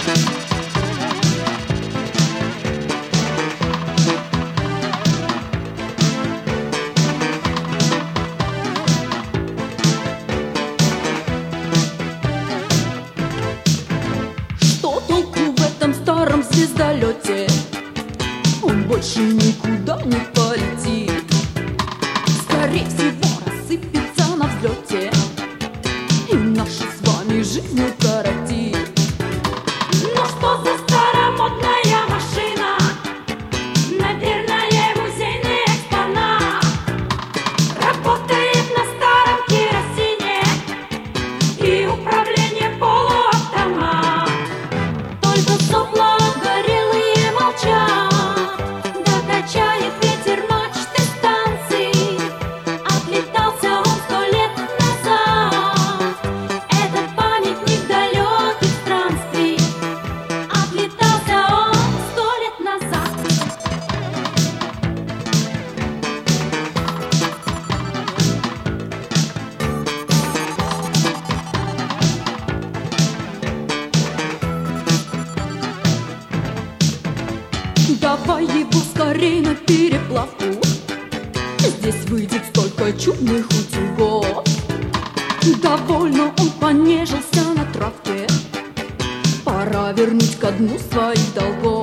Что толку в этом старом звездолете? Он больше никуда не полетит. Скорее всего, рассыпется на взлете и нашу с вами жизнь укоротит. Ну что за старомодная машина? Наверное, музейный экспонат. Работает на старом керосине и управление полуавтомат. Только сопла горелые молчат, да качает ветер мачты станций. Отлетался он 100 лет назад, этот памятник далеких странствий. Отлетался он 100 лет назад. Давай его скорей на переплавку, здесь выйдет столько чудных утюгов. Довольно он понежился на травке, пора вернуть ко дну своих долгов.